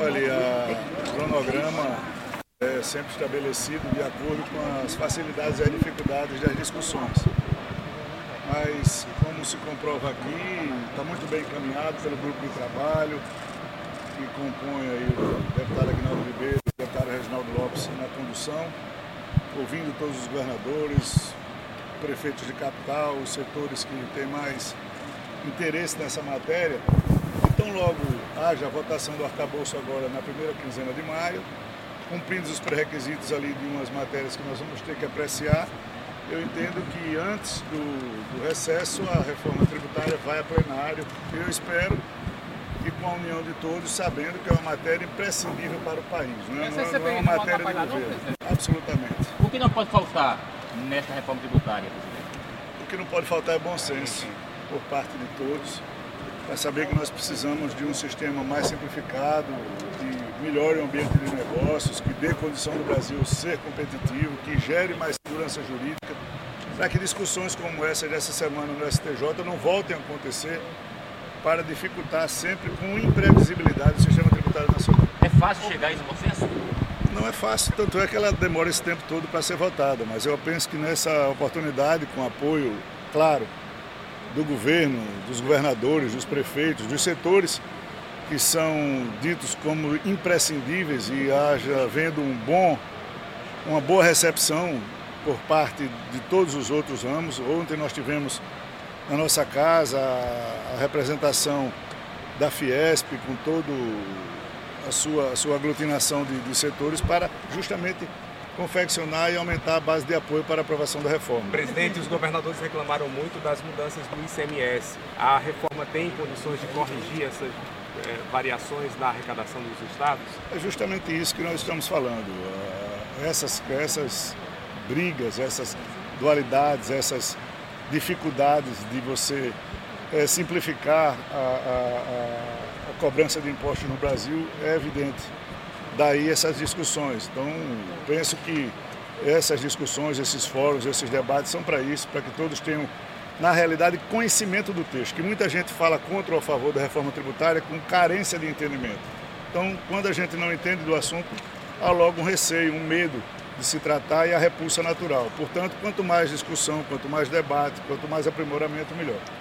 Olha, o cronograma é sempre estabelecido de acordo com as facilidades e as dificuldades das discussões. Mas, como se comprova aqui, está muito bem encaminhado pelo grupo de trabalho, que compõe aí o deputado Aguinaldo Ribeiro e o deputado Reginaldo Lopes na condução, ouvindo todos os governadores, prefeitos de capital, os setores que têm mais interesse nessa matéria. Então, logo haja a votação do arcabouço agora na primeira quinzena de maio, cumprindo os pré-requisitos ali de umas matérias que nós vamos ter que apreciar, eu entendo que antes do recesso a reforma tributária vai a plenário. Eu espero que com a união de todos, sabendo que é uma matéria imprescindível para o país. Não é uma matéria de governo. Absolutamente. O que não pode faltar nesta reforma tributária, presidente? O que não pode faltar é bom senso por parte de todos, para saber que nós precisamos de um sistema mais simplificado, que melhore o ambiente de negócios, que dê condição do Brasil ser competitivo, que gere mais segurança jurídica, para que discussões como essa dessa semana no STJ não voltem a acontecer, para dificultar sempre com imprevisibilidade o sistema tributário nacional. É fácil chegar a esse consenso? Não é fácil, tanto é que ela demora esse tempo todo para ser votada, mas eu penso que nessa oportunidade, com apoio, claro, do governo, dos governadores, dos prefeitos, dos setores que são ditos como imprescindíveis e haja vendo uma boa recepção por parte de todos os outros ramos. Ontem nós tivemos na nossa casa a representação da Fiesp com toda a sua aglutinação de setores para justamente confeccionar e aumentar a base de apoio para a aprovação da reforma. Presidente, os governadores reclamaram muito das mudanças do ICMS. A reforma tem condições de corrigir essas variações na arrecadação dos estados? É justamente isso que nós estamos falando. Essas brigas, essas dualidades, essas dificuldades de você simplificar a cobrança de impostos no Brasil é evidente. Daí essas discussões. Então, penso que essas discussões, esses fóruns, esses debates são para isso, para que todos tenham, na realidade, conhecimento do texto, que muita gente fala contra ou a favor da reforma tributária com carência de entendimento. Então, quando a gente não entende do assunto, há logo um receio, um medo de se tratar e a repulsa natural. Portanto, quanto mais discussão, quanto mais debate, quanto mais aprimoramento, melhor.